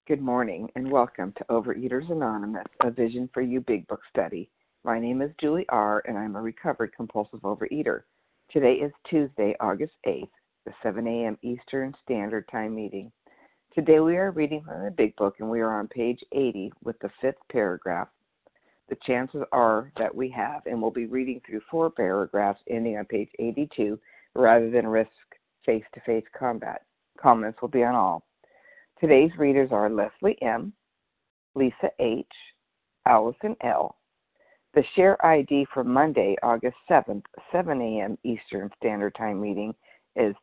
Good morning and welcome to Overeaters Anonymous, a Vision for You Big Book study. My name is Julie R. and I'm a recovered compulsive overeater. Today is Tuesday, August 8th, the 7 a.m. Eastern Standard Time meeting. Today we are reading from the Big Book and we are on page 80 with the fifth paragraph. The chances are that we have and will be reading through 4 paragraphs ending on page 82 rather than risk face-to-face combat. Comments will be on all. Today's readers are Leslie M., Lisa H., Allison L. The share ID for Monday, August 7th, 7 a.m. Eastern Standard Time meeting is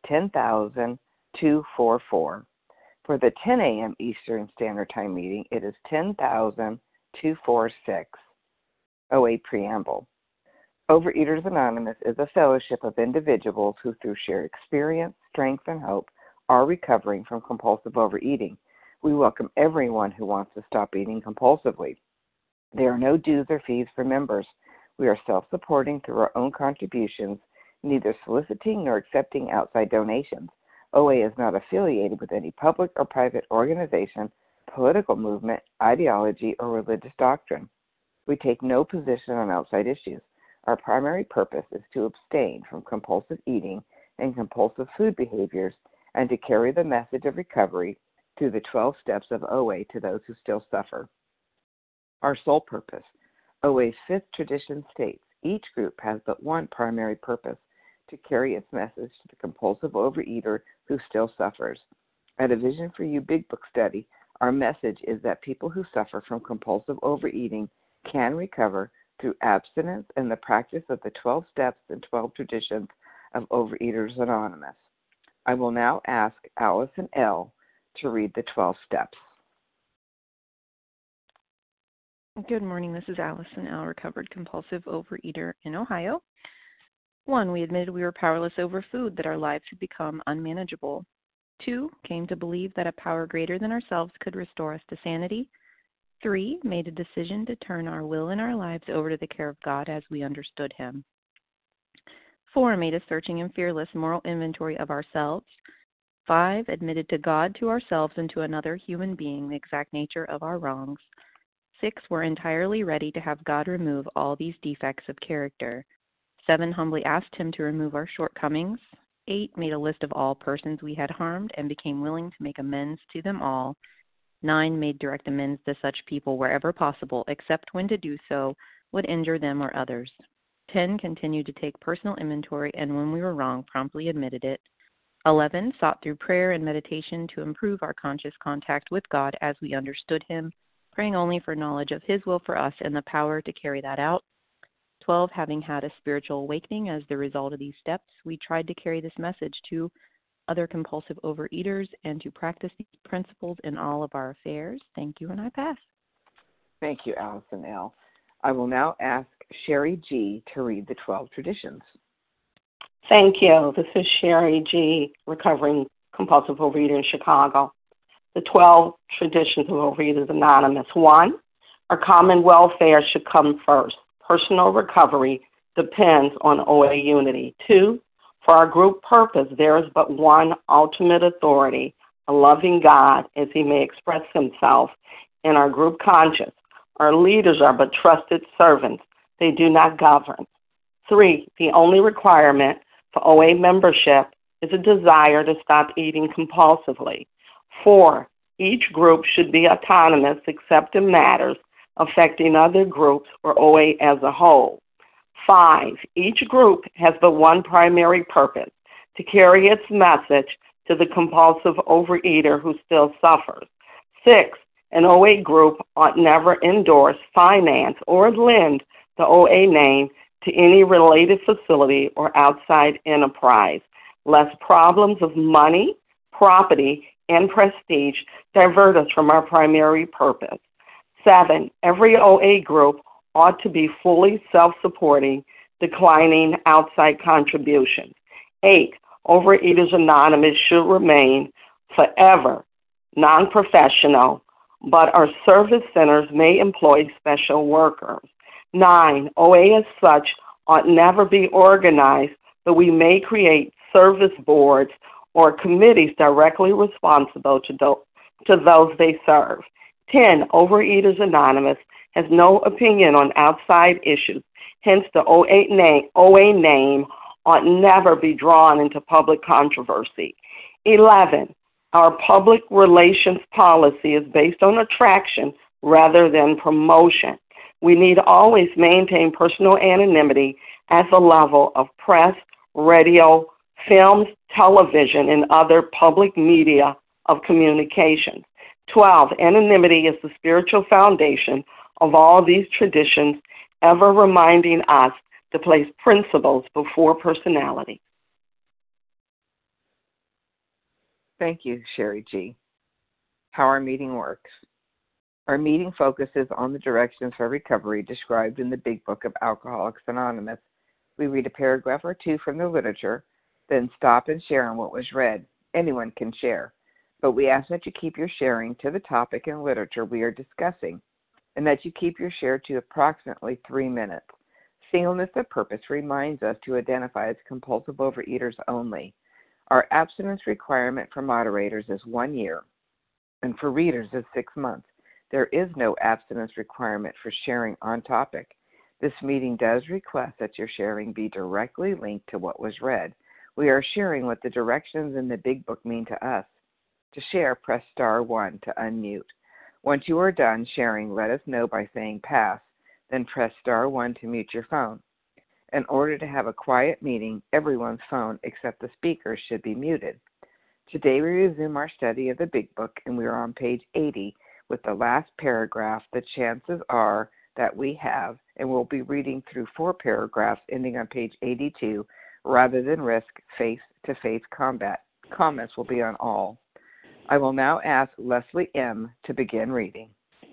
10,244. For the 10 a.m. Eastern Standard Time meeting, it is 10,246. OA Preamble. Overeaters Anonymous is a fellowship of individuals who, through shared experience, strength, and hope, are recovering from compulsive overeating. We welcome everyone who wants to stop eating compulsively. There are no dues or fees for members. We are self-supporting through our own contributions, neither soliciting nor accepting outside donations. OA is not affiliated with any public or private organization, political movement, ideology, or religious doctrine. We take no position on outside issues. Our primary purpose is to abstain from compulsive eating and compulsive food behaviors and to carry the message of recovery through the 12 steps of OA to those who still suffer. Our sole purpose. OA's fifth tradition states each group has but one primary purpose, to carry its message to the compulsive overeater who still suffers. At a Vision for You Big Book study, our message is that people who suffer from compulsive overeating can recover through abstinence and the practice of the 12 steps and 12 traditions of Overeaters Anonymous. I will now ask Allison L. to read the 12 steps. Good morning. This is Allison L., recovered compulsive overeater in Ohio. 1. We admitted we were powerless over food, that our lives had become unmanageable. 2. Came to believe that a power greater than ourselves could restore us to sanity. 3. Made a decision to turn our will and our lives over to the care of God as we understood Him. 4. Made a searching and fearless moral inventory of ourselves. 5. Admitted to God, to ourselves, and to another human being the exact nature of our wrongs. 6. Were entirely ready to have God remove all these defects of character. 7. Humbly asked Him to remove our shortcomings. 8. Made a list of all persons we had harmed and became willing to make amends to them all. 9. Made direct amends to such people wherever possible, except when to do so would injure them or others. 10. Continued to take personal inventory, and when we were wrong, promptly admitted it. 11. Sought through prayer and meditation to improve our conscious contact with God as we understood Him, praying only for knowledge of His will for us and the power to carry that out. 12. Having had a spiritual awakening as the result of these steps, we tried to carry this message to other compulsive overeaters and to practice these principles in all of our affairs. Thank you, and I pass. Thank you, Allison L. I will now ask Sherry G. to read the 12 traditions. Thank you. This is Sherry G., recovering compulsive overeater in Chicago. The 12 traditions of Overeaters Anonymous. 1. Our common welfare should come first. Personal recovery depends on OA unity. 2. For our group purpose, there is but one ultimate authority, a loving God, as He may express Himself in our group conscience. Our leaders are but trusted servants. They do not govern. 3. The only requirement for OA membership is a desire to stop eating compulsively. 4. Each group should be autonomous except in matters affecting other groups or OA as a whole. 5. Each group has but one primary purpose, to carry its message to the compulsive overeater who still suffers. 6. An OA group ought never endorse, finance, or lend the OA name to any related facility or outside enterprise, lest problems of money, property, and prestige divert us from our primary purpose. 7. Every OA group ought to be fully self-supporting, declining outside contributions. 8. Overeaters Anonymous should remain forever non-professional, but our service centers may employ special workers. 9. OA as such ought never be organized, but we may create service boards or committees directly responsible to those they serve. 10. Overeaters Anonymous has no opinion on outside issues. Hence, the OA name ought never be drawn into public controversy. 11. Our public relations policy is based on attraction rather than promotion. We need to always maintain personal anonymity at the level of press, radio, films, television, and other public media of communications. 12. Anonymity is the spiritual foundation of all these traditions, ever reminding us to place principles before personality. Thank you, Sherry G. How our meeting works. Our meeting focuses on the directions for recovery described in the Big Book of Alcoholics Anonymous. We read a paragraph or two from the literature, then stop and share on what was read. Anyone can share, but we ask that you keep your sharing to the topic and literature we are discussing, and that you keep your share to approximately 3 minutes. Singleness of purpose reminds us to identify as compulsive overeaters only. Our abstinence requirement for moderators is 1 year, and for readers is 6 months. There is no abstinence requirement for sharing on topic. This meeting does request that your sharing be directly linked to what was read. We are sharing what the directions in the Big Book mean to us. To share, press star 1 to unmute. Once you are done sharing, let us know by saying pass, then press star 1 to mute your phone. In order to have a quiet meeting, everyone's phone except the speaker should be muted. Today we resume our study of the Big Book, and we are on page 80 with the last paragraph. The chances are that we have, and we'll be reading through 4 paragraphs ending on page 82 rather than risk face-to-face combat. Comments will be on all. I will now ask Leslie M. to begin reading.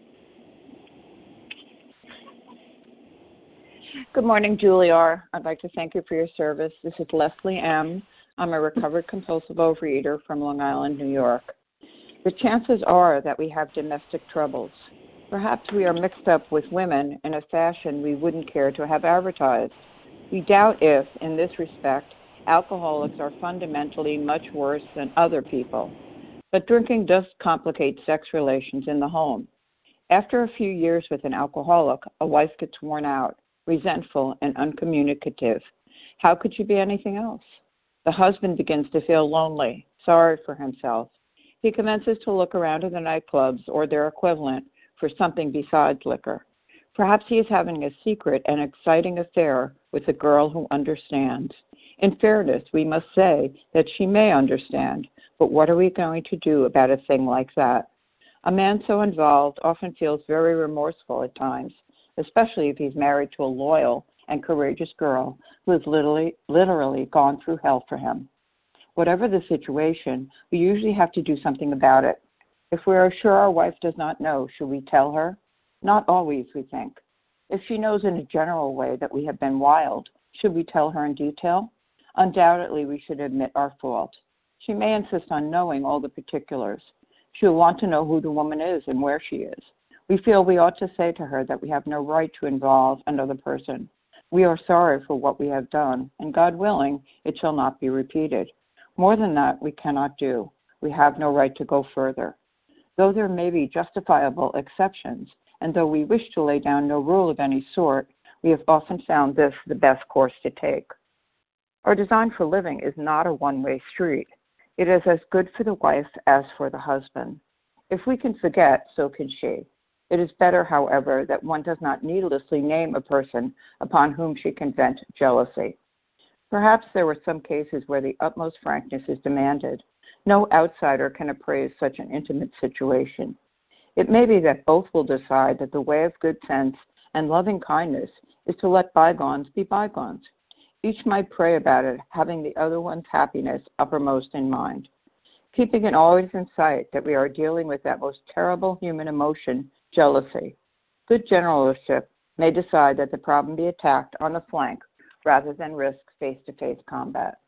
Good morning, Julie R. I'd like to thank you for your service. This is Leslie M. I'm a recovered compulsive overeater from Long Island, New York. The chances are that we have domestic troubles. Perhaps we are mixed up with women in a fashion we wouldn't care to have advertised. We doubt if, in this respect, alcoholics are fundamentally much worse than other people. But drinking does complicate sex relations in the home. After a few years with an alcoholic, a wife gets worn out, resentful, and uncommunicative. How could she be anything else? The husband begins to feel lonely, sorry for himself. He commences to look around at the nightclubs or their equivalent for something besides liquor. Perhaps he is having a secret and exciting affair with a girl who understands. In fairness, we must say that she may understand, but what are we going to do about a thing like that? A man so involved often feels very remorseful at times, especially if he's married to a loyal and courageous girl who has literally gone through hell for him. Whatever the situation, we usually have to do something about it. If we are sure our wife does not know, should we tell her? Not always, we think. If she knows in a general way that we have been wild, should we tell her in detail? Undoubtedly, we should admit our fault. She may insist on knowing all the particulars. She will want to know who the woman is and where she is. We feel we ought to say to her that we have no right to involve another person. We are sorry for what we have done, and God willing, it shall not be repeated. More than that, we cannot do. We have no right to go further. Though there may be justifiable exceptions, and though we wish to lay down no rule of any sort, we have often found this the best course to take. Our design for living is not a one-way street. It is as good for the wife as for the husband. If we can forget, so can she. It is better, however, that one does not needlessly name a person upon whom she can vent jealousy. Perhaps there were some cases where the utmost frankness is demanded. No outsider can appraise such an intimate situation. It may be that both will decide that the way of good sense and loving kindness is to let bygones be bygones. Each might pray about it, having the other one's happiness uppermost in mind. Keeping it always in sight that we are dealing with that most terrible human emotion, jealousy. Good generalship may decide that the problem be attacked on the flank rather than risk face-to-face combat.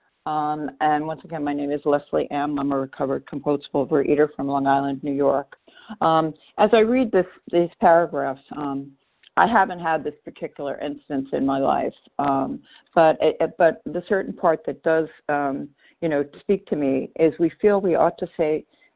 And once again, my name is Leslie M. I'm a recovered compulsive overeater from Long Island, New York. As I read these paragraphs, I haven't had this particular instance in my life, but the certain part that does, speak to me is we feel we ought to say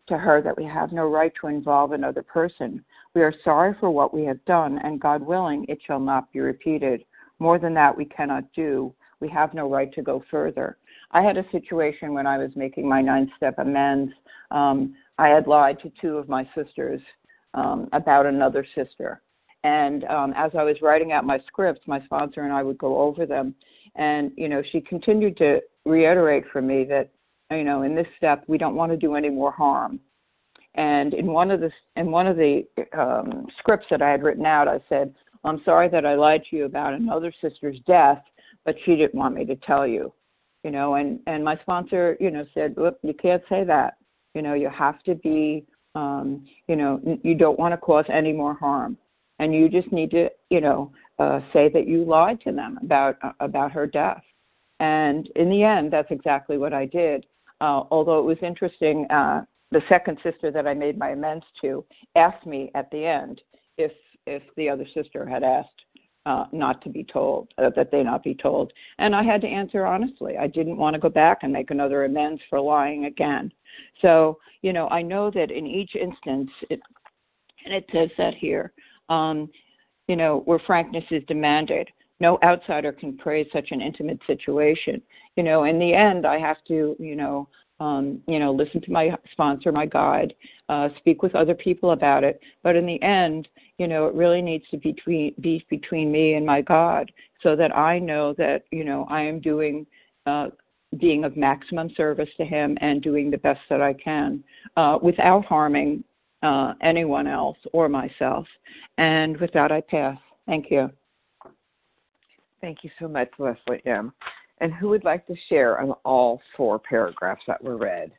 to her that we have no right to involve another person. We are sorry for what we have done, and God willing, it shall not be repeated. More than that we cannot do. We have no right to go further. I had a situation when I was making my 9-step amends. I had lied to 2 of my sisters about another sister. And as I was writing out my scripts, my sponsor and I would go over them. And, she continued to reiterate for me that, in this step, we don't want to do any more harm. And in one of the scripts that I had written out, I said, I'm sorry that I lied to you about another sister's death, but she didn't want me to tell you. And my sponsor, said, look, you can't say that. You have to be, you don't want to cause any more harm. And you just need to, say that you lied to them about her death. And in the end, that's exactly what I did. Although it was interesting, the second sister that I made my amends to asked me at the end if the other sister had asked not to be told, that they not be told. And I had to answer honestly. I didn't want to go back and make another amends for lying again. So, I know that in each instance, and it says that here, where frankness is demanded, no outsider can praise such an intimate situation. In the end, I have to, listen to my sponsor, my guide, speak with other people about it. But in the end, it really needs to be between me and my God, so that I know that, I am doing, being of maximum service to him and doing the best that I can without harming anyone else or myself. And with that, I pass. Thank you. Thank you so much, Leslie M. And who would like to share on all 4 paragraphs that were read?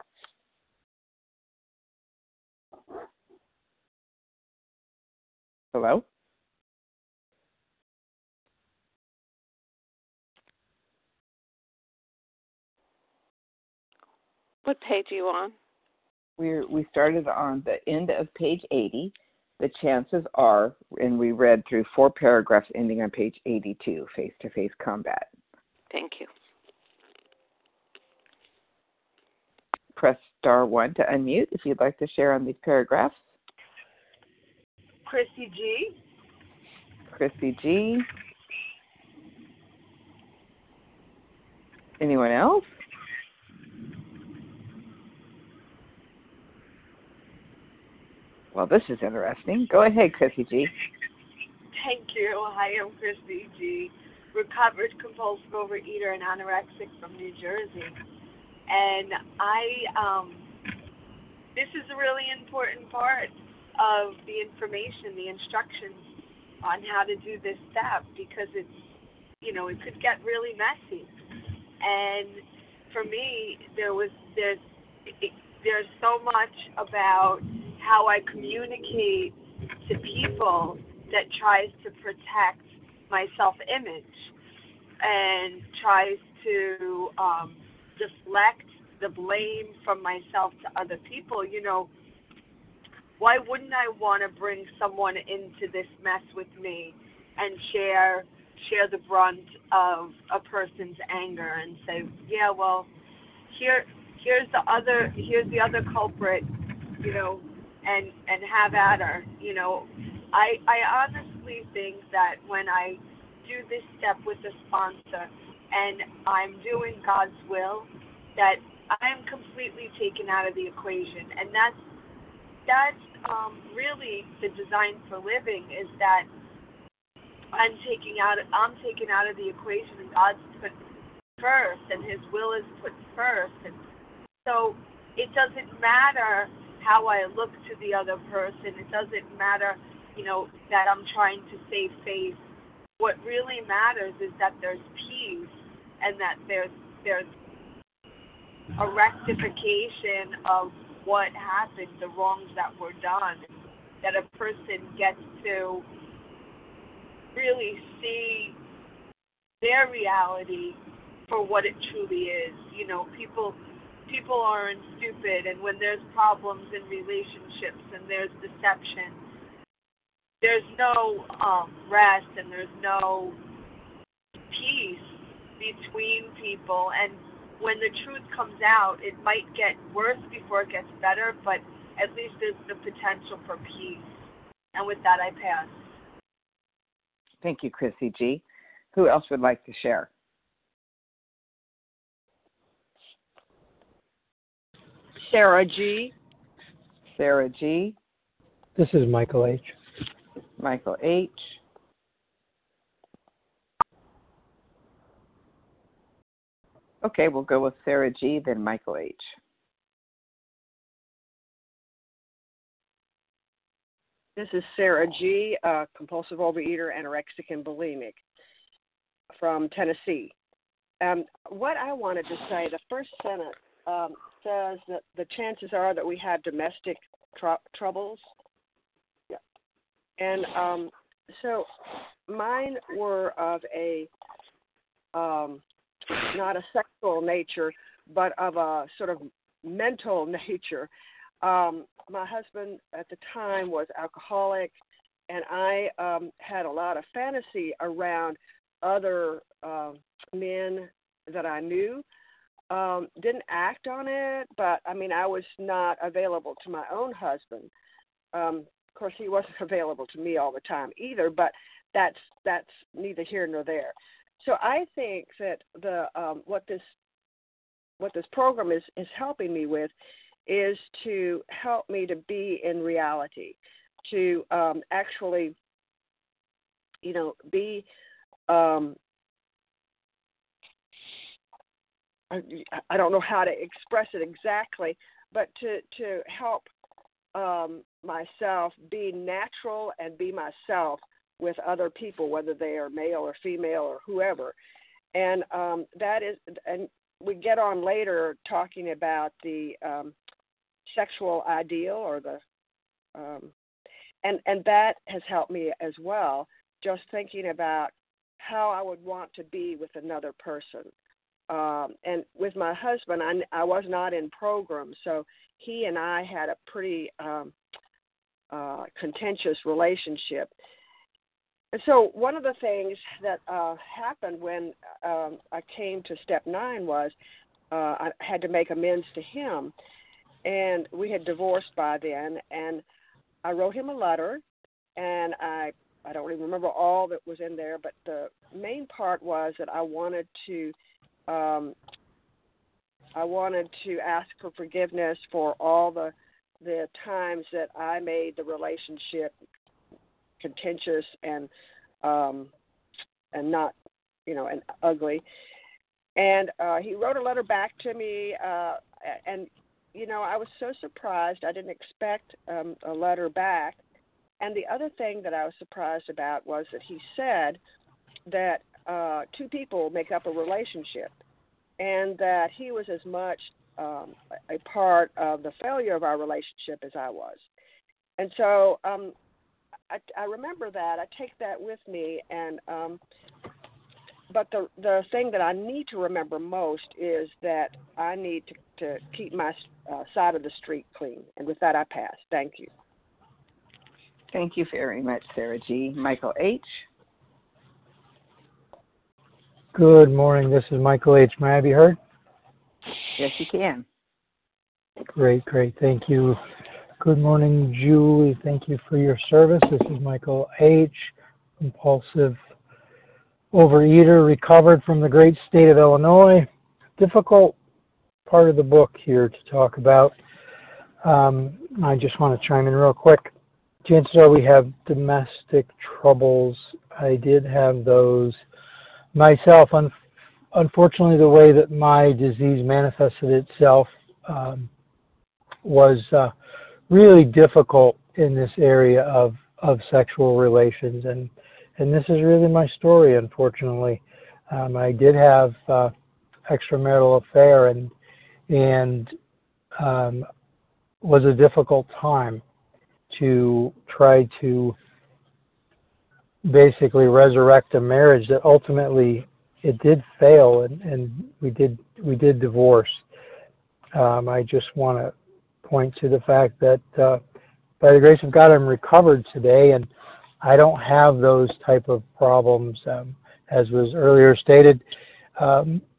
Hello? What page are you on? We started on the end of page 80. The chances are, and we read through 4 paragraphs ending on page 82, face-to-face combat. Thank you. Press star 1 to unmute if you'd like to share on these paragraphs. Chrissy G. Chrissy G. Anyone else? Well, this is interesting. Go ahead, Chrissy G. Thank you. Hi, I'm Chrissy G. Recovered compulsive overeater and anorexic from New Jersey. And this is a really important part of the information, the instructions on how to do this step, because it's, it could get really messy. And for me, there's so much about how I communicate to people that tries to protect my self-image and tries to deflect the blame from myself to other people. Why wouldn't I want to bring someone into this mess with me and share the brunt of a person's anger and say, yeah, well, here's the other culprit, and have at her. I honestly think that when I do this step with a sponsor and I'm doing God's will, that I am completely taken out of the equation. And that's really the design for living, is that I'm taken out of the equation, and God's put first, and his will is put first. And so it doesn't matter how I look to the other person. It doesn't matter, that I'm trying to save face. What really matters is that there's peace, and that there's a rectification of what happened, the wrongs that were done, that a person gets to really see their reality for what it truly is. People aren't stupid, and when there's problems in relationships and there's deception, there's no rest and there's no peace between people. And when the truth comes out, it might get worse before it gets better, but at least there's the potential for peace. And with that, I pass. Thank you, Chrissy G. Who else would like to share? Sarah G. Sarah G. This is Michael H. Michael H. Okay, we'll go with Sarah G., then Michael H. This is Sarah G., compulsive overeater, anorexic, and bulimic from Tennessee. What I wanted to say, the first sentence says that the chances are that we have domestic troubles. Yeah. And so mine were of a not a sexual nature, but of a sort of mental nature. My husband at the time was alcoholic, and I had a lot of fantasy around other men that I knew. Didn't act on it, but I mean, I was not available to my own husband. Of course, he wasn't available to me all the time either, but that's neither here nor there. So I think that the what this program is helping me with is to help me to be in reality, to actually, be. I don't know how to express it exactly, but to help myself be natural and be myself with other people, whether they are male or female or whoever. And that is, and we get on later talking about the sexual ideal or the, and that has helped me as well, just thinking about how I would want to be with another person. And with my husband, I was not in program, so he and I had a pretty contentious relationship. And so one of the things that happened when I came to step 9 was I had to make amends to him. And we had divorced by then, and I wrote him a letter, and I don't even remember all that was in there, but the main part was that I wanted to ask for forgiveness for all the times that I made the relationship contentious and not, and ugly. And he wrote a letter back to me, and I was so surprised. I didn't expect a letter back. And the other thing that I was surprised about was that he said that 2 people make up a relationship, and that he was as much a part of the failure of our relationship as I was. And so I remember that. I take that with me. And but the thing that I need to remember most is that I need to keep my side of the street clean. And with that, I pass. Thank you. Thank you very much, Sarah G. Michael H. Good morning. This is Michael H. May I be heard? Yes, you can. Great. Thank you. Good morning, Julie. Thank you for your service. This is Michael H., compulsive overeater, recovered from the great state of Illinois. Difficult part of the book here to talk about. I just want to chime in real quick. Chances are we have domestic troubles. I did have those myself. Unfortunately, the way that my disease manifested itself was really difficult in this area of sexual relations, and this is really my story. Unfortunately, I did have extramarital affair, and was a difficult time to try to basically resurrect a marriage that ultimately it did fail, and we did divorce. I just want to point to the fact that by the grace of God, I'm recovered today, and I don't have those type of problems. As was earlier stated,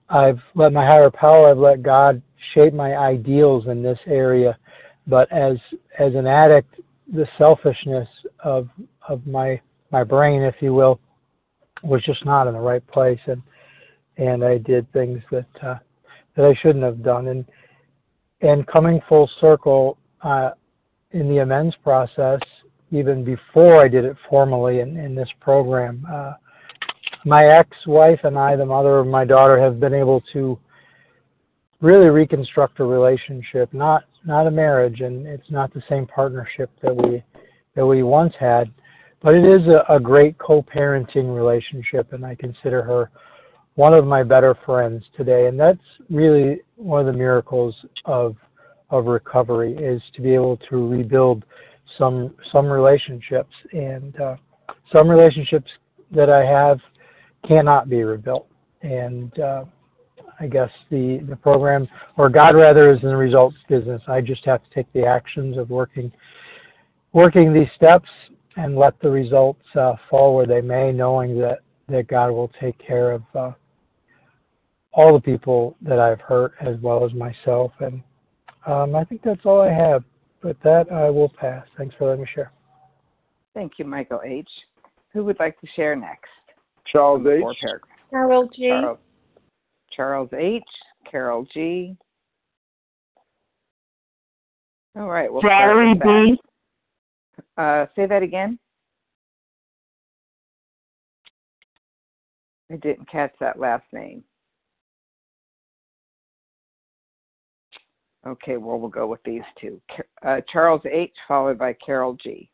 I've let my higher power, I've let God shape my ideals in this area. But as an addict, the selfishness of my brain, if you will, was just not in the right place, and I did things that I shouldn't have done. And coming full circle in the amends process, even before I did it formally in this program, my ex-wife and I, the mother of my daughter, have been able to really reconstruct a relationship, not a marriage, and it's not the same partnership that we once had, but it is a great co-parenting relationship, and I consider her one of my better friends today. And that's really one of the miracles of recovery, is to be able to rebuild some relationships, and some relationships that I have cannot be rebuilt. And I guess the program, or God rather, is in the results business. I just have to take the actions of working these steps and let the results fall where they may, knowing that God will take care of all the people that I've hurt as well as myself. And I think that's all I have. With that, I will pass. Thanks for letting me share. Thank you, Michael H. Who would like to share next? Charles H. Carol G. Charles H. Carol G. All right. We'll Valerie B. Say that again. I didn't catch that last name. Okay, well, we'll go with these two. Charles H. followed by Carol G.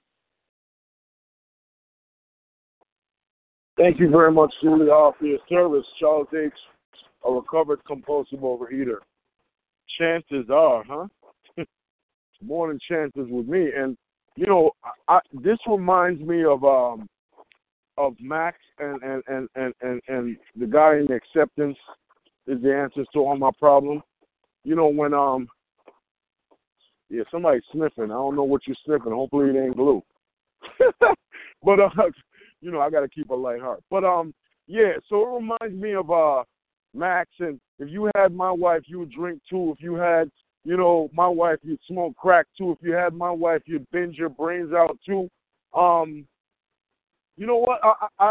Thank you very much, Julie, for your service. Charles H., a recovered compulsive overeater. Chances are, more than chances with me. And, you know, this reminds me of Max and the guy in Acceptance is the answers to all my problems. You know, when, somebody's sniffing. I don't know what you're sniffing. Hopefully it ain't glue. But, you know, I got to keep a light heart. But, so it reminds me of Max, and if you had my wife, you would drink too. If you had, you know, my wife, you'd smoke crack too. If you had my wife, you'd binge your brains out too. You know what?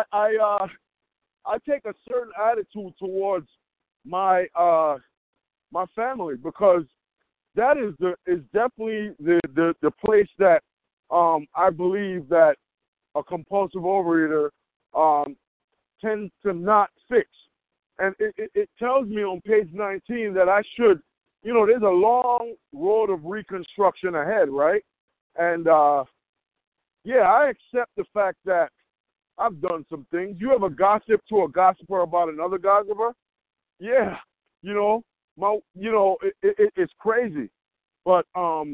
I take a certain attitude towards my my family, because that is definitely the place that I believe that a compulsive overeater tends to not fix. And it tells me on page 19 that I should, you know, there's a long road of reconstruction ahead, right? And, I accept the fact that I've done some things. You ever gossip to a gossiper about another gossiper? Yeah, you know, it's crazy. But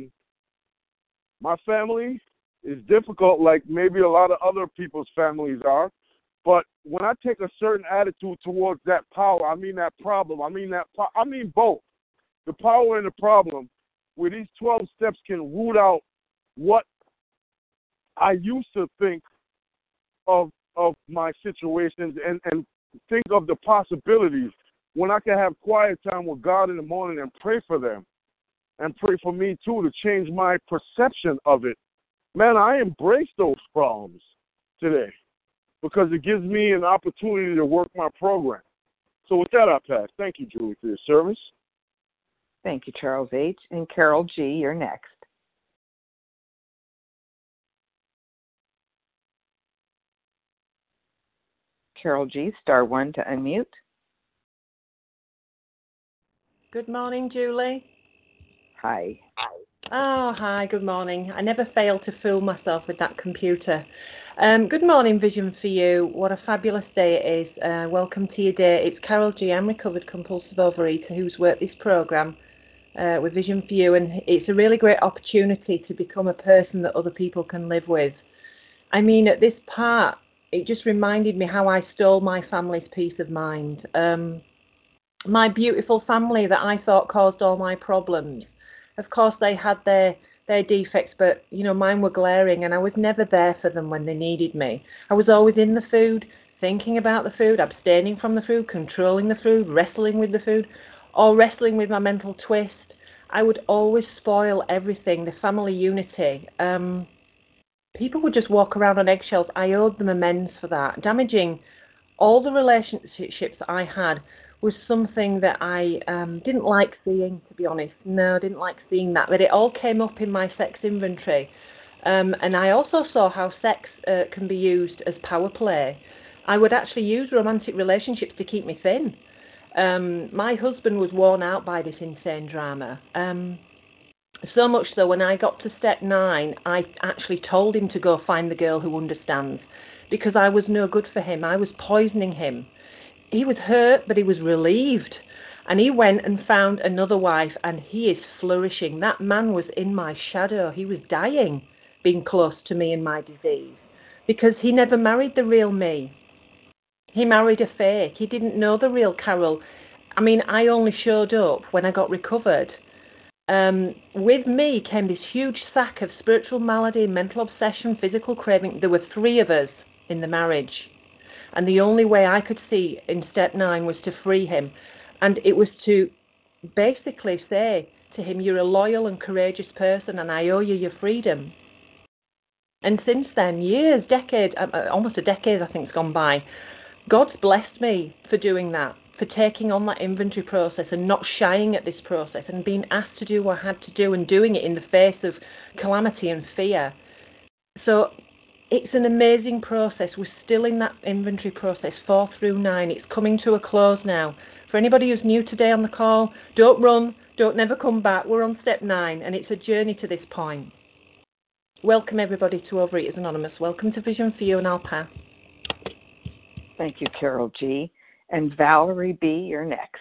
my family is difficult, like maybe a lot of other people's families are. But when I take a certain attitude towards that power, I mean that problem, I mean both, the power and the problem, where these 12 steps can root out what I used to think of my situations and think of the possibilities when I can have quiet time with God in the morning and pray for them and pray for me too, to change my perception of it. Man, I embrace those problems today, because it gives me an opportunity to work my program. So with that, I pass. Thank you, Julie, for your service. Thank you, Charles H. And Carol G., you're next. Carol G., *1 to unmute. Good morning, Julie. Hi. Oh, hi, good morning. I never fail to fool myself with that computer. Good morning, Vision for You. What a fabulous day it is. Welcome to your day. It's Carol G. I'm recovered compulsive overeater who's worked this program with Vision for You, and it's a really great opportunity to become a person that other people can live with. I mean, at this part, it just reminded me how I stole my family's peace of mind. My beautiful family that I thought caused all my problems. Of course, they had their defects, but, you know, mine were glaring, and I was never there for them when they needed me. I was always in the food, thinking about the food, abstaining from the food, controlling the food, wrestling with the food, or wrestling with my mental twist. I would always spoil everything, the family unity. People would just walk around on eggshells. I owed them amends for that. Damaging all the relationships that I had was something that I didn't like seeing, to be honest. No, I didn't like seeing that. But it all came up in my sex inventory. And I also saw how sex can be used as power play. I would actually use romantic relationships to keep me thin. My husband was worn out by this insane drama. So much so when I got to step 9, I actually told him to go find the girl who understands, because I was no good for him. I was poisoning him. He was hurt, but he was relieved. And he went and found another wife, and he is flourishing. That man was in my shadow. He was dying, being close to me in my disease, because he never married the real me. He married a fake. He didn't know the real Carol. I mean, I only showed up when I got recovered. With me came this huge sack of spiritual malady, mental obsession, physical craving. There were 3 of us in the marriage. And the only way I could see in step 9 was to free him. And it was to basically say to him, you're a loyal and courageous person and I owe you your freedom. And since then, years, decades, almost a decade I think has gone by, God's blessed me for doing that, for taking on that inventory process and not shying at this process and being asked to do what I had to do and doing it in the face of calamity and fear. So it's an amazing process. We're still in that inventory process, 4 through 9. It's coming to a close now. For anybody who's new today on the call, don't run, don't never come back. We're on step 9 and it's a journey to this point. Welcome everybody to Overeaters Anonymous. Welcome to Vision for You, and I'll pass. Thank you, Carol G. And Valerie B., you're next.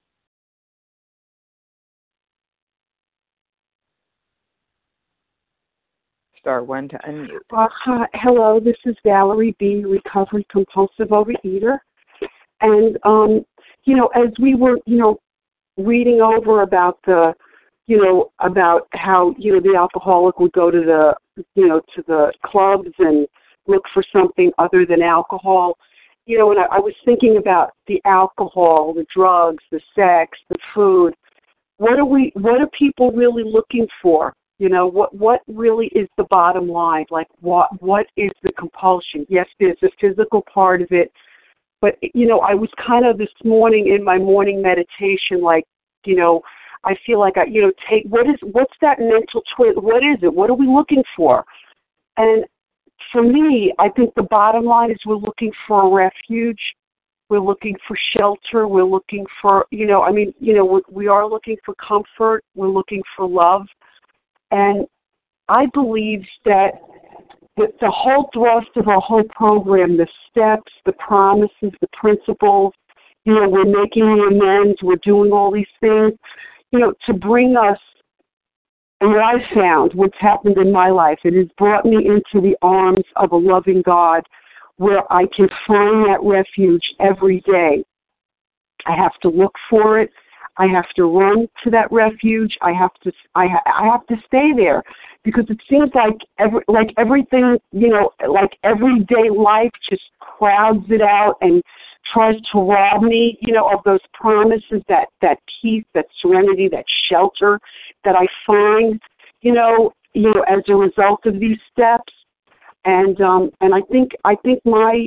Star 1 to unmute. Hello, this is Valerie B., recovered compulsive overeater. And, as we were, reading over about about how, the alcoholic would go to to the clubs and look for something other than alcohol. And I was thinking about the alcohol, the drugs, the sex, the food. What are people really looking for? What really is the bottom line? Like, what is the compulsion? Yes, there's a physical part of it, but, I was kind of this morning in my morning meditation, like, I feel like what's that mental twist? What is it? What are we looking for? And for me, I think the bottom line is we're looking for a refuge. We're looking for shelter. We're looking for, we are looking for comfort. We're looking for love. And I believe that the whole thrust of our whole program, the steps, the promises, the principles, we're making the amends, we're doing all these things, to bring us. And what I've found, what's happened in my life, it has brought me into the arms of a loving God where I can find that refuge every day. I have to look for it. I have to run to that refuge. I have to stay there because it seems like everything, like everyday life just crowds it out and tries to rob me, of those promises, that peace, that serenity, that shelter that I find, as a result of these steps. And I think my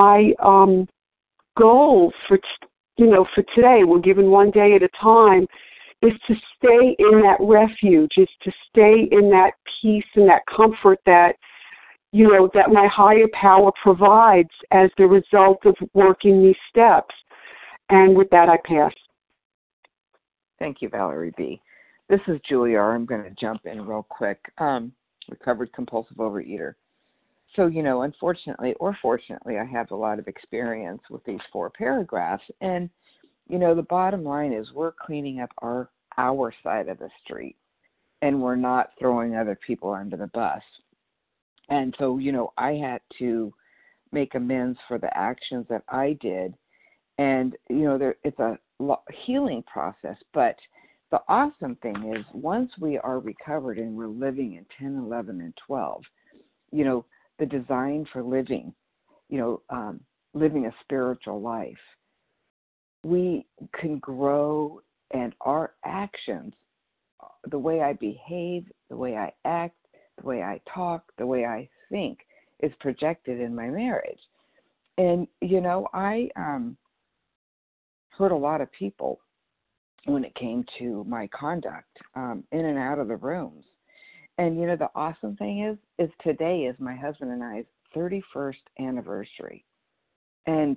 goal for today, we're given one day at a time, is to stay in that refuge, is to stay in that peace and that comfort that that my higher power provides as the result of working these steps. And with that, I pass. Thank you, Valerie B. This is Julia R. I'm going to jump in real quick. Recovered compulsive overeater. So, unfortunately or fortunately, I have a lot of experience with these 4 paragraphs. And, the bottom line is we're cleaning up our side of the street, and we're not throwing other people under the bus. And so, I had to make amends for the actions that I did. And, it's a healing process. But the awesome thing is once we are recovered and we're living in 10, 11, and 12, the design for living, living a spiritual life, we can grow, and our actions, the way I behave, the way I act, the way I talk, the way I think, is projected in my marriage. And, I hurt a lot of people when it came to my conduct in and out of the rooms. And, the awesome thing is today is my husband and I's 31st anniversary. And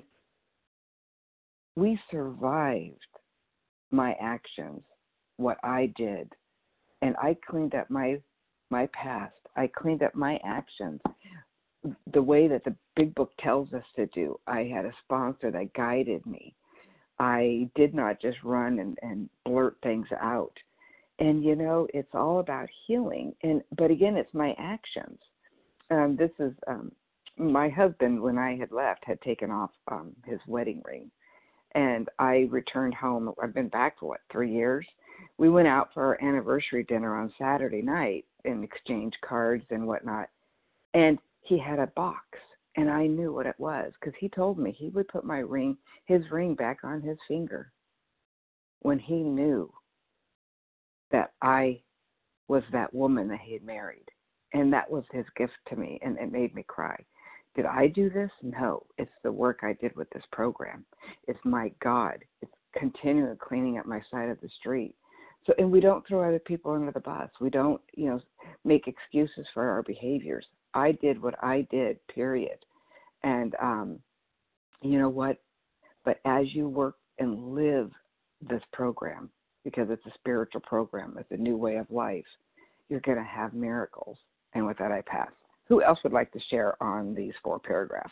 we survived my actions, what I did. And I cleaned up my past. I cleaned up my actions the way that the Big Book tells us to do. I had a sponsor that guided me. I did not just run and blurt things out. And, it's all about healing. But again, it's my actions. This is my husband, when I had left, had taken off his wedding ring. And I returned home. I've been back for, 3 years? We went out for our anniversary dinner on Saturday night and exchanged cards and whatnot. And he had a box, and I knew what it was because he told me he would put his ring back on his finger when he knew that I was that woman that he had married. And that was his gift to me, and it made me cry. Did I do this? No. It's the work I did with this program. It's my God. It's continually cleaning up my side of the street. So, and we don't throw other people under the bus. We don't, make excuses for our behaviors. I did what I did, period. And you know what? But as you work and live this program, because it's a spiritual program, it's a new way of life, you're going to have miracles. And with that, I pass. Who else would like to share on these 4 paragraphs?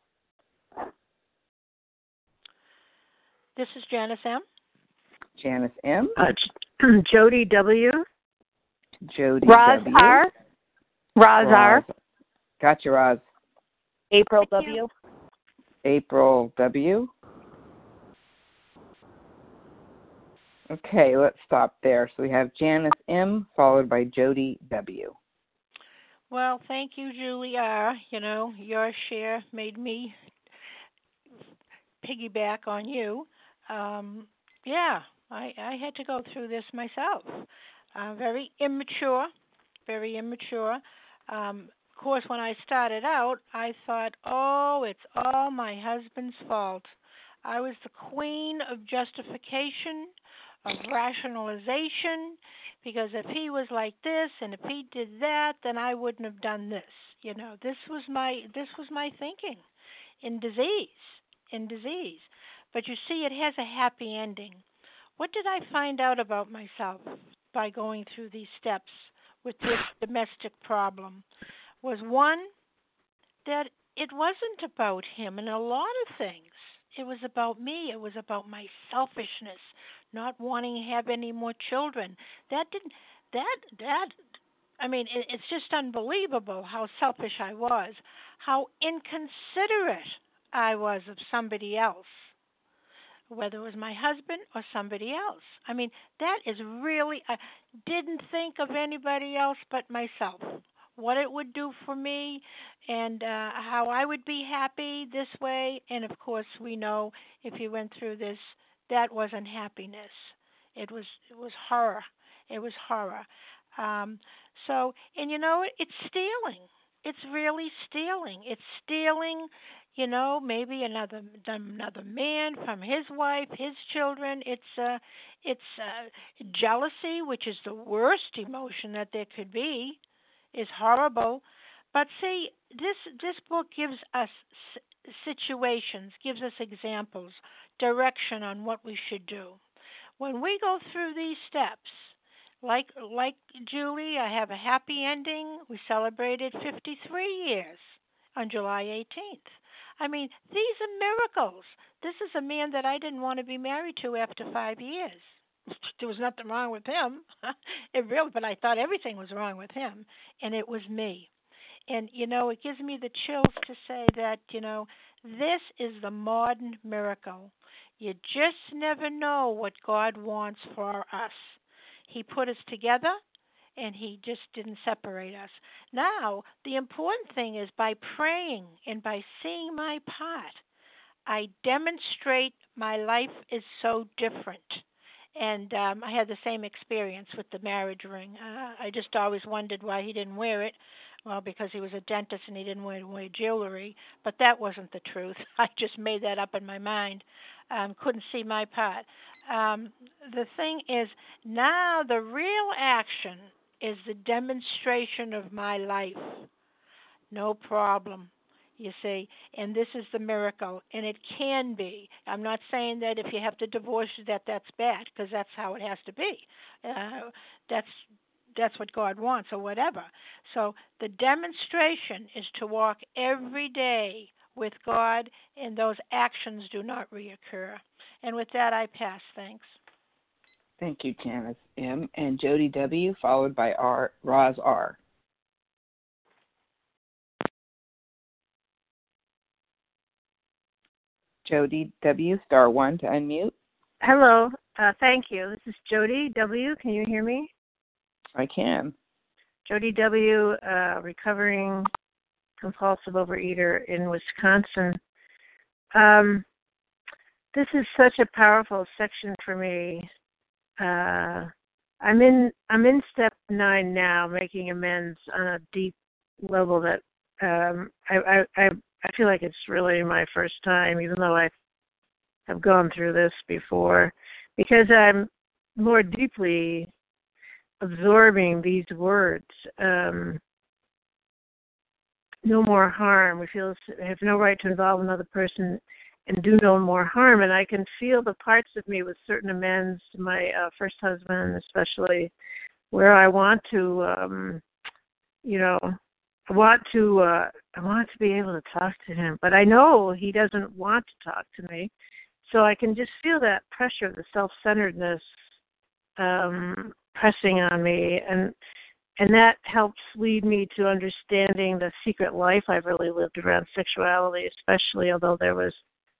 This is Janice M. Janice M. Jody W. Jody Roz W. R. Roz R. Gotcha, Roz. April W. April W. Okay, let's stop there. So we have Janice M. followed by Jody W. Well, thank you, Julie R. Your share made me piggyback on you. I had to go through this myself. Very immature. Of course, when I started out, I thought, it's all my husband's fault. I was the queen of justification, of rationalization, because if he was like this and if he did that, then I wouldn't have done this. This was my thinking in disease. But you see, it has a happy ending. What did I find out about myself by going through these steps with this domestic problem? Was one, that it wasn't about him in a lot of things. It was about me. It was about my selfishness, not wanting to have any more children. It's just unbelievable how selfish I was, how inconsiderate I was of somebody else, whether it was my husband or somebody else. That is really, I didn't think of anybody else but myself, what it would do for me and how I would be happy this way. And, of course, we know if you went through this, that wasn't happiness. It was horror. It was horror. It's stealing. It's really stealing. It's stealing, maybe another man from his wife, his children. It's jealousy, which is the worst emotion that there could be, is horrible. But see, this book gives us situations, gives us examples, direction on what we should do. When we go through these steps, like Julie, I have a happy ending. We celebrated 53 years on July 18th. These are miracles. This is a man that I didn't want to be married to after 5 years. There was nothing wrong with him. But I thought everything was wrong with him, and it was me. And, it gives me the chills to say that, this is the modern miracle. You just never know what God wants for us. He put us together, and he just didn't separate us. Now, the important thing is by praying and by seeing my part, I demonstrate my life is so different. And I had the same experience with the marriage ring. I just always wondered why he didn't wear it. Well, because he was a dentist and he didn't wear jewelry. But that wasn't the truth. I just made that up in my mind. Couldn't see my part. The thing is, now the real action is the demonstration of my life. No problem. You see, and this is the miracle, and it can be. I'm not saying that if you have to divorce that's bad, because that's how it has to be. That's what God wants, or whatever. So the demonstration is to walk every day with God, and those actions do not reoccur. And with that, I pass. Thanks. Thank you, Janice M. and Jody W., followed by Roz R. Jody W., *1 to unmute. Hello. Thank you. This is Jody W. Can you hear me? I can. Jody W., recovering compulsive overeater in Wisconsin. This is such a powerful section for me. I'm in step 9 now, making amends on a deep level that I feel like it's really my first time, even though I have gone through this before, because I'm more deeply absorbing these words. No more harm. We have no right to involve another person and do no more harm. And I can feel the parts of me with certain amends to my first husband, especially, where I want to, I want to be able to talk to him, but I know he doesn't want to talk to me. So I can just feel that pressure, the self-centeredness pressing on me, and that helps lead me to understanding the secret life I've really lived around sexuality, especially, although there was,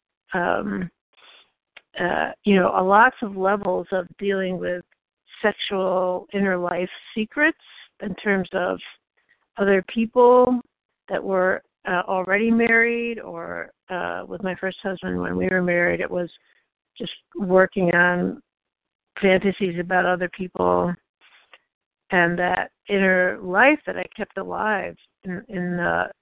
lots of levels of dealing with sexual inner life secrets in terms of other people that were already married, or with my first husband when we were married, it was just working on fantasies about other people, and that inner life that I kept alive in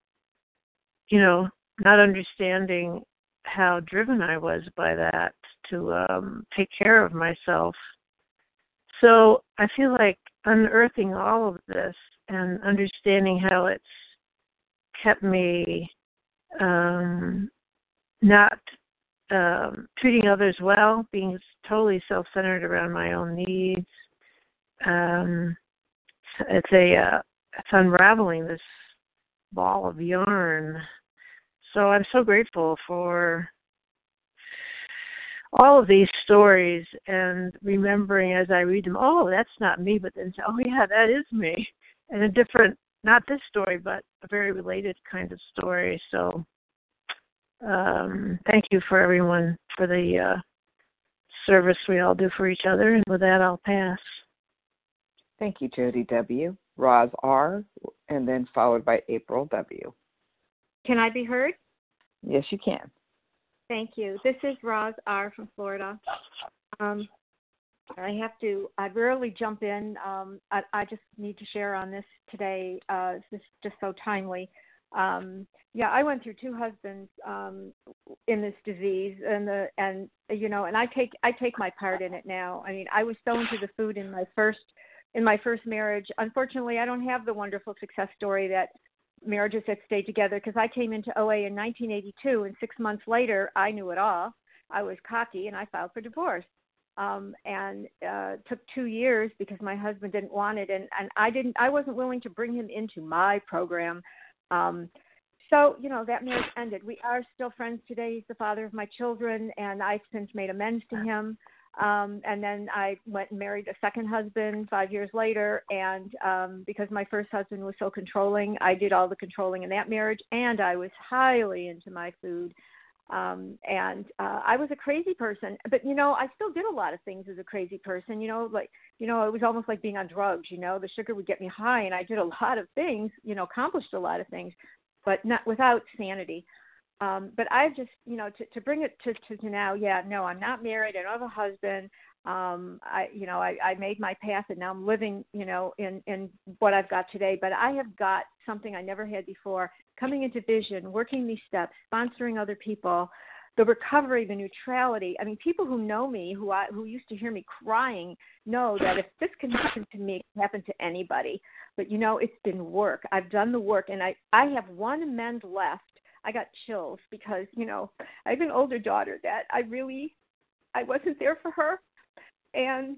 not understanding how driven I was by that to take care of myself. So I feel like unearthing all of this and understanding how it's kept me not treating others well, being totally self-centered around my own needs. It's unraveling this ball of yarn. So I'm so grateful for all of these stories and remembering as I read them, oh, that's not me, but then, oh yeah, that is me. And a different, not this story, but a very related kind of story. So thank you for everyone for the service we all do for each other. And with that, I'll pass. Thank you, Jody W. Roz R., and then followed by April W. Can I be heard? Yes, you can. Thank you. This is Roz R. from Florida. I rarely jump in. I just need to share on this today. This is just so timely. I went through 2 husbands in this disease, and I take my part in it now. I mean, I was so into the food in my first marriage. Unfortunately, I don't have the wonderful success story that marriages that stay together, because I came into OA in 1982, and 6 months later, I knew it all. I was cocky, and I filed for divorce. Took 2 years because my husband didn't want it, and I wasn't willing to bring him into my program. So that marriage ended. We are still friends today. He's the father of my children, and I've since made amends to him. And then I went and married a second husband 5 years later, and because my first husband was so controlling, I did all the controlling in that marriage, and I was highly into my food. I was a crazy person, but I still did a lot of things as a crazy person. It was almost like being on drugs. The sugar would get me high, and I did a lot of things. Accomplished a lot of things, but not without sanity. But I've just, to bring it to now, no, I'm not married. I don't have a husband. I made my path, and now I'm living, in what I've got today. But I have got something I never had before, coming into vision, working these steps, sponsoring other people, the recovery, the neutrality. I mean, people who know me, who used to hear me crying, know that if this can happen to me, it can happen to anybody. But, it's been work. I've done the work, and I have one amend left. I got chills because, I have an older daughter that I wasn't there for her. And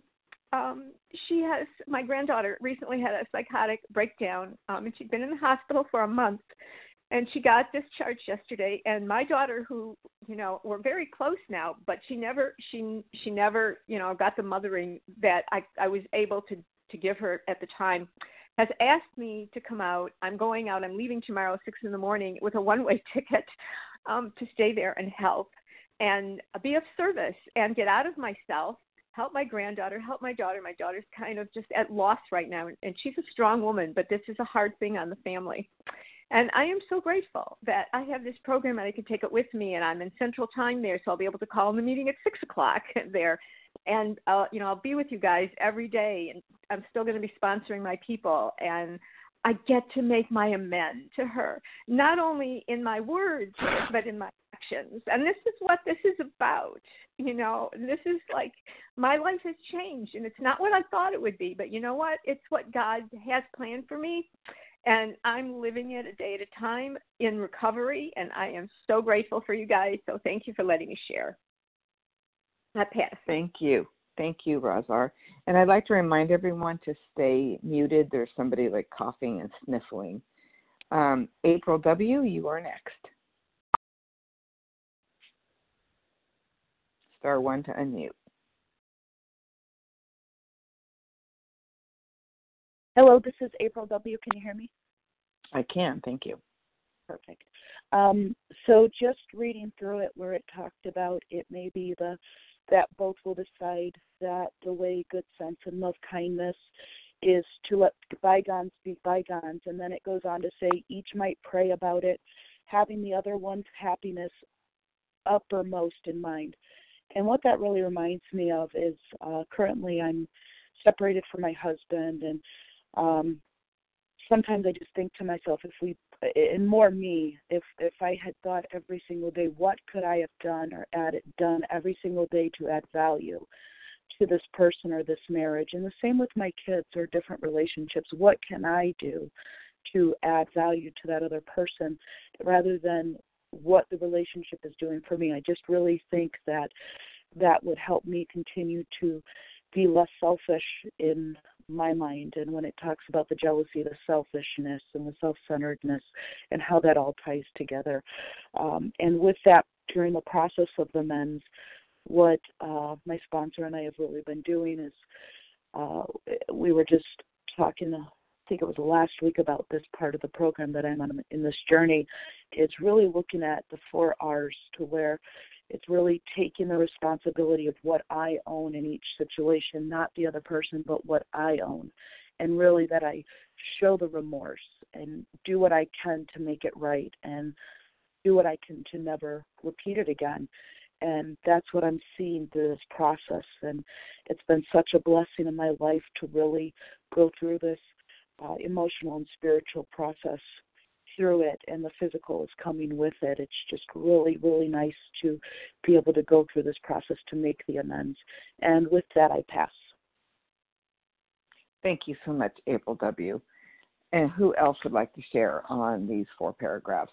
my granddaughter recently had a psychotic breakdown, and she'd been in the hospital for a month, and she got discharged yesterday. And my daughter, who, we're very close now, but she never, got the mothering that I was able to give her at the time, has asked me to come out. I'm going out. I'm leaving tomorrow, 6 a.m, with a one-way ticket to stay there and help and be of service and get out of myself, help my granddaughter, help my daughter. My daughter's kind of just at loss right now, and she's a strong woman, but this is a hard thing on the family. And I am so grateful that I have this program and I can take it with me, and I'm in Central Time there, so I'll be able to call in the meeting at 6 o'clock there. And, I'll be with you guys every day, and I'm still going to be sponsoring my people. And I get to make my amend to her, not only in my words, but in my actions. And this is what this is about. This is like my life has changed, and it's not what I thought it would be. But you know what? It's what God has planned for me. And I'm living it a day at a time in recovery. And I am so grateful for you guys. So thank you for letting me share. I pass. Thank you. Thank you, Razar. And I'd like to remind everyone to stay muted. There's somebody like coughing and sniffling. April W., you are next. Star 1 to unmute. Hello, this is April W. Can you hear me? I can. Thank you. Perfect. So just reading through it where it talked about it may be that both will decide that the way good sense and love kindness is to let bygones be bygones. And then it goes on to say each might pray about it, having the other one's happiness uppermost in mind. And what that really reminds me of is currently I'm separated from my husband, and sometimes I just think to myself, if I had thought every single day, what could I have done or done every single day to add value to this person or this marriage? And the same with my kids or different relationships. What can I do to add value to that other person rather than what the relationship is doing for me? I just really think that would help me continue to be less selfish in my mind. And when it talks about the jealousy, the selfishness, and the self-centeredness, and how that all ties together. And with that, during the process of the amends, what my sponsor and I have really been doing is we were just talking, I think it was last week, about this part of the program that I'm on in this journey. It's really looking at the 4 R's, to where it's really taking the responsibility of what I own in each situation, not the other person, but what I own. And really that I show the remorse and do what I can to make it right and do what I can to never repeat it again. And that's what I'm seeing through this process. And it's been such a blessing in my life to really go through this emotional and spiritual process through it, and the physical is coming with it. It's just really, really nice to be able to go through this process to make the amends. And with that, I pass. Thank you so much, April W. And who else would like to share on these 4 paragraphs?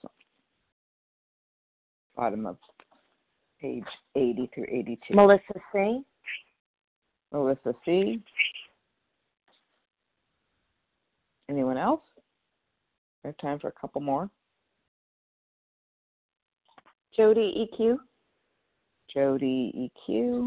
Bottom of page 80 through 82. Melissa C. Melissa C. Anyone else? We have time for a couple more. Jody EQ. Jody EQ.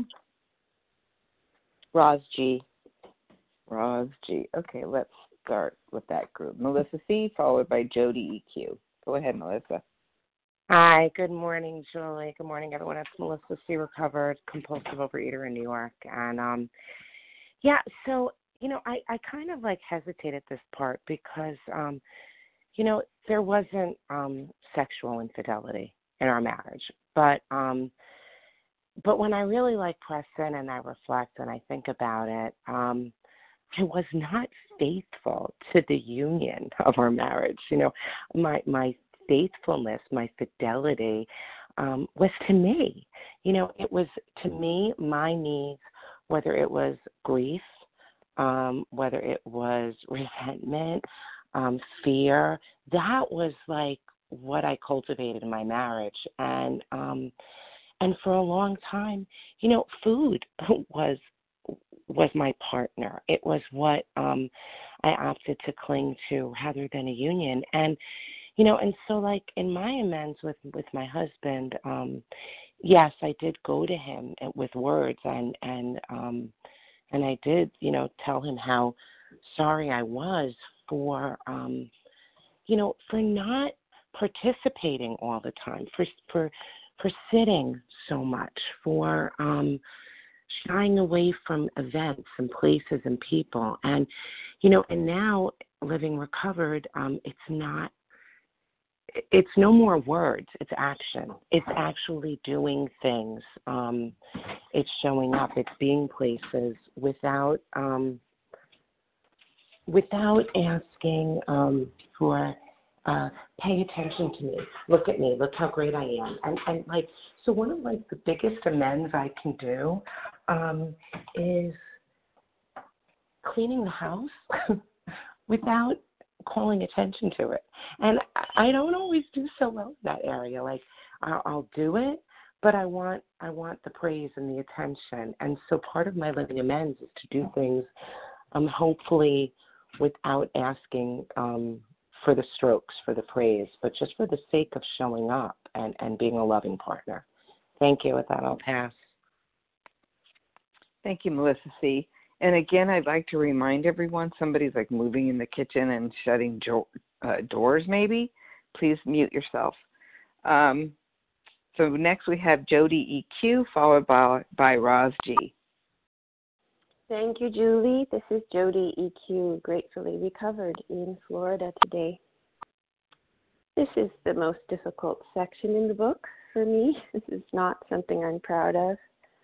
Roz G. Roz G. Okay, let's start with that group. Melissa C. followed by Jody EQ. Go ahead, Melissa. Hi, good morning, Julie. Good morning, everyone. It's Melissa C., recovered compulsive overeater in New York. And, so, I kind of hesitate at this part because, there wasn't sexual infidelity. in our marriage. But when I really press in and I reflect and I think about it, I was not faithful to the union of our marriage. My faithfulness, my fidelity was to me. It was to me, my needs, whether it was grief, whether it was resentment, fear, that was what I cultivated in my marriage. And for a long time, food was my partner. It was what I opted to cling to rather than a union. And so in my amends with my husband, yes, I did go to him with words and I did, tell him how sorry I was for not participating all the time, for sitting so much, for shying away from events and places and people. And, and now living recovered, it's no more words, it's action. It's actually doing things. It's showing up, it's being places without asking for pay attention to me. Look at me. Look how great I am. And so one of the biggest amends I can do is cleaning the house without calling attention to it. And I don't always do so well in that area. I'll do it, but I want the praise and the attention. And so part of my living amends is to do things hopefully without asking for the strokes, for the praise, but just for the sake of showing up and being a loving partner. Thank you. With that, I'll pass. Thank you, Melissa C. And again, I'd like to remind everyone, somebody's moving in the kitchen and shutting doors maybe. Please mute yourself. So next we have Jody EQ, followed by Roz G. Thank you, Julie. This is Jody EQ, gratefully recovered in Florida today. This is the most difficult section in the book for me. This is not something I'm proud of.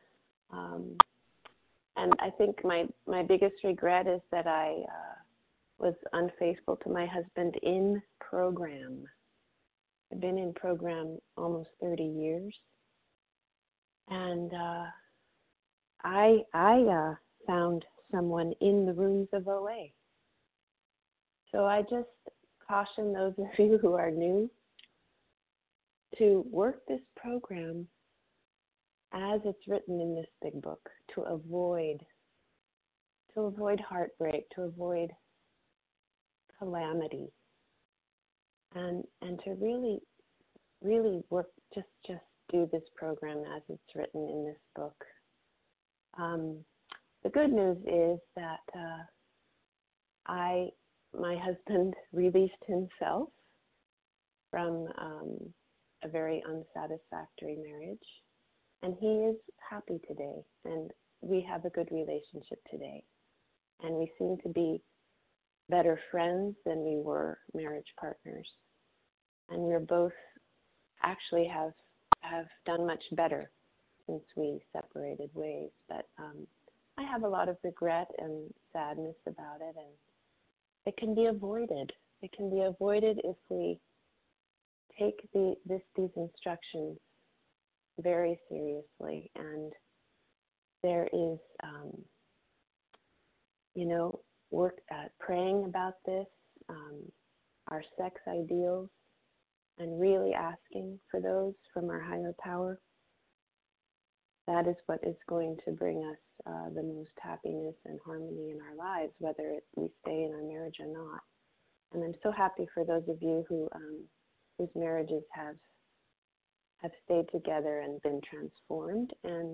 And I think my biggest regret is that I was unfaithful to my husband in program. I've been in program almost 30 years. And I found someone in the rooms of OA. So I just caution those of you who are new to work this program as it's written in this big book, to avoid heartbreak, to avoid calamity, and to really work, just do this program as it's written in this book. The good news is that my husband released himself from a very unsatisfactory marriage, and he is happy today, and we have a good relationship today, and we seem to be better friends than we were marriage partners, and we're both actually have done much better since we separated ways, but I have a lot of regret and sadness about it, and it can be avoided. It can be avoided if we take these instructions very seriously, and there is, work at praying about this, our sex ideals, and really asking for those from our higher power. That is what is going to bring us the most happiness and harmony in our lives, whether we stay in our marriage or not. And I'm so happy for those of you whose marriages have stayed together and been transformed. And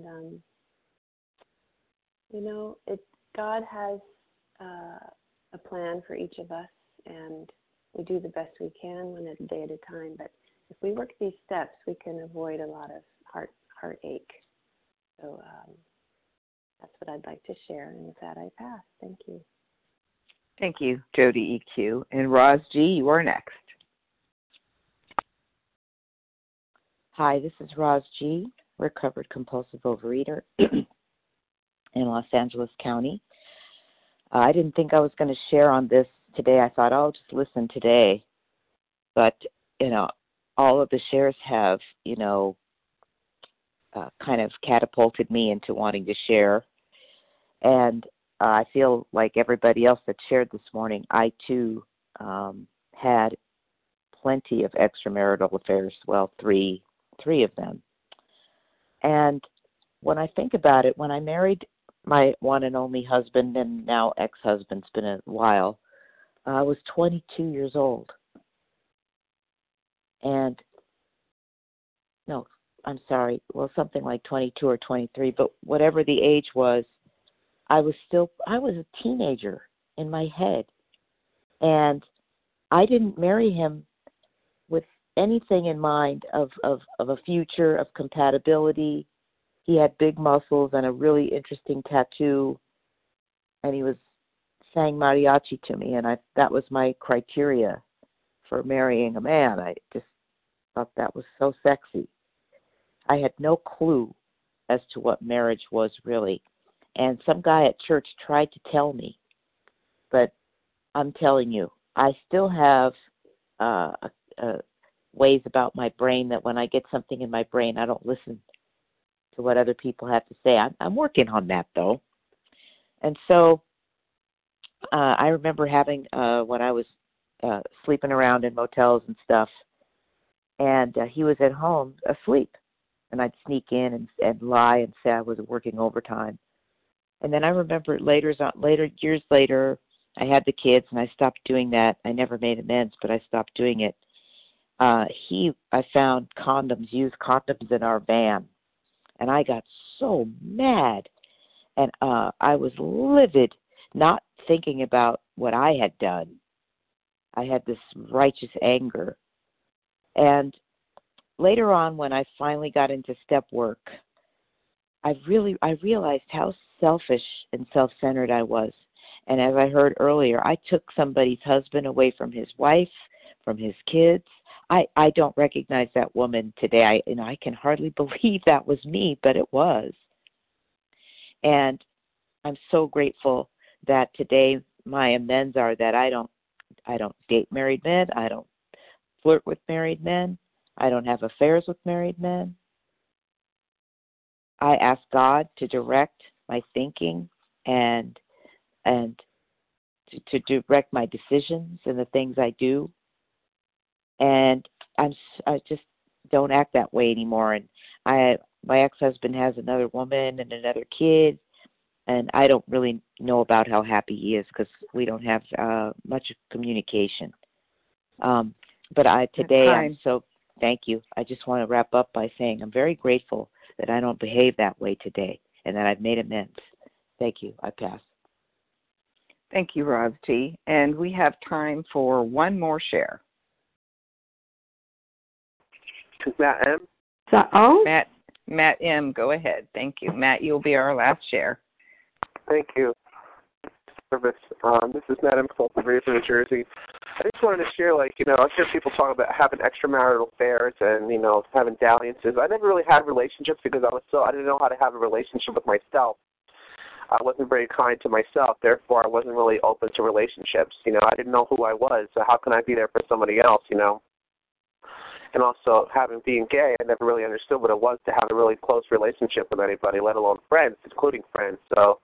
God has a plan for each of us, and we do the best we can, one day at a time. But if we work these steps, we can avoid a lot of heartache. So that's what I'd like to share, and with that, I pass. Thank you. Thank you, Jody EQ. And Roz G., you are next. Hi, this is Roz G., recovered compulsive overeater in Los Angeles County. I didn't think I was going to share on this today. I thought I'll just listen today. But, all of the shares have, kind of catapulted me into wanting to share. And I feel like everybody else that shared this morning, I too had plenty of extramarital affairs, well, three of them. And when I think about it, when I married my one and only husband and now ex-husband, it's been a while, I was 22 years old. And, no, I'm sorry, well, something like 22 or 23, but whatever the age was, I was a teenager in my head. And I didn't marry him with anything in mind of a future, of compatibility. He had big muscles and a really interesting tattoo, and he sang mariachi to me, and that was my criteria for marrying a man. I just thought that was so sexy. I had no clue as to what marriage was really. And some guy at church tried to tell me, but I'm telling you, I still have ways about my brain that when I get something in my brain, I don't listen to what other people have to say. I'm working on that, though. And so I remember having, when I was sleeping around in motels and stuff, and he was at home asleep. And I'd sneak in and lie and say I was working overtime. And then I remember years later, I had the kids and I stopped doing that. I never made amends, but I stopped doing it. I found used condoms in our van, and I got so mad, and I was livid, not thinking about what I had done. I had this righteous anger. And later on, when I finally got into step work, I realized how selfish and self-centered I was. And as I heard earlier, I took somebody's husband away from his wife, from his kids. I don't recognize that woman today. I can hardly believe that was me, but it was. And I'm so grateful that today my amends are that I don't date married men. I don't flirt with married men. I don't have affairs with married men. I ask God to direct my thinking and to direct my decisions and the things I do. And I just don't act that way anymore. And my ex-husband has another woman and another kid, and I don't really know about how happy he is because we don't have much communication. But today I'm so thank you. I just want to wrap up by saying I'm very grateful that I don't behave that way today and that I've made amends. Thank you. I pass. Thank you, Roz G. And we have time for one more share. Matt M. Matt M., go ahead. Thank you. Matt, you'll be our last share. Thank you. Service. This is Matt M. from New Jersey. I just wanted to share, I hear people talk about having extramarital affairs and, having dalliances. I never really had relationships because I didn't know how to have a relationship with myself. I wasn't very kind to myself. Therefore, I wasn't really open to relationships. I didn't know who I was. So how can I be there for somebody else, And also, being gay, I never really understood what it was to have a really close relationship with anybody, let alone friends, including friends. So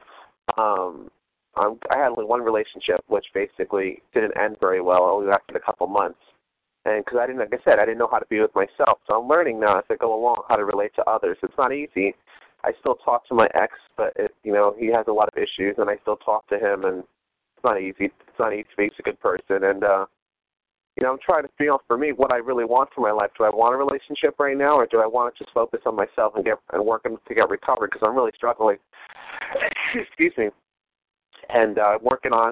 I had only one relationship, which basically didn't end very well. It only lasted a couple months. And because I didn't know how to be with myself. So I'm learning now as I go along how to relate to others. It's not easy. I still talk to my ex, but he has a lot of issues, and I still talk to him, and it's not easy. It's not easy to be a good person. And I'm trying to feel for me what I really want for my life. Do I want a relationship right now, or do I want to just focus on myself and work to get recovered? Because I'm really struggling. Excuse me. And I'm working on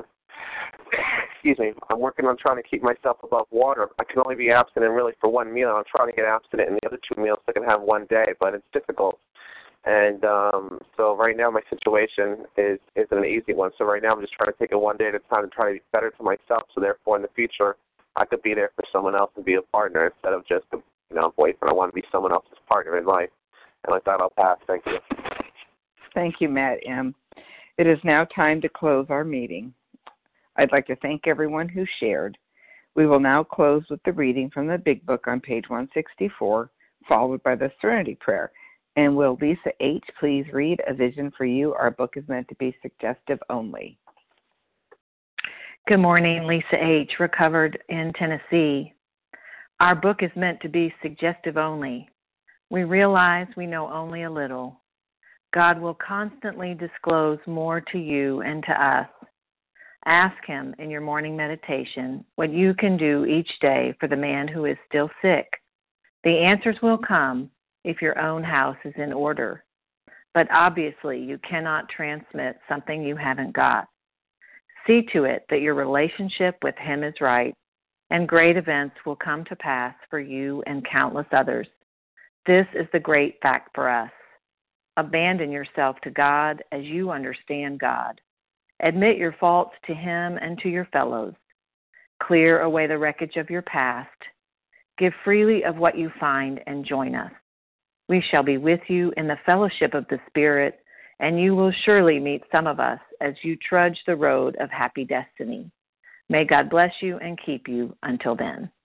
trying to keep myself above water. I can only be abstinent really for one meal. I'm trying to get abstinent in the other two meals so I can have one day, but it's difficult. And so right now my situation isn't an easy one. So right now I'm just trying to take it one day at a time and try to be better to myself. So therefore in the future I could be there for someone else and be a partner instead of just boyfriend. I want to be someone else's partner in life. And with that, I'll pass. Thank you. Thank you, Matt M. It is now time to close our meeting. I'd like to thank everyone who shared. We will now close with the reading from the Big Book on page 164, followed by the Serenity Prayer. And will Lisa H. please read A Vision for You? Our book is meant to be suggestive only. Good morning, Lisa H., recovered in Tennessee. Our book is meant to be suggestive only. We realize we know only a little. God will constantly disclose more to you and to us. Ask Him in your morning meditation what you can do each day for the man who is still sick. The answers will come if your own house is in order. But obviously, you cannot transmit something you haven't got. See to it that your relationship with Him is right, and great events will come to pass for you and countless others. This is the great fact for us. Abandon yourself to God as you understand God. Admit your faults to Him and to your fellows. Clear away the wreckage of your past. Give freely of what you find and join us. We shall be with you in the fellowship of the Spirit, and you will surely meet some of us as you trudge the road of happy destiny. May God bless you and keep you until then.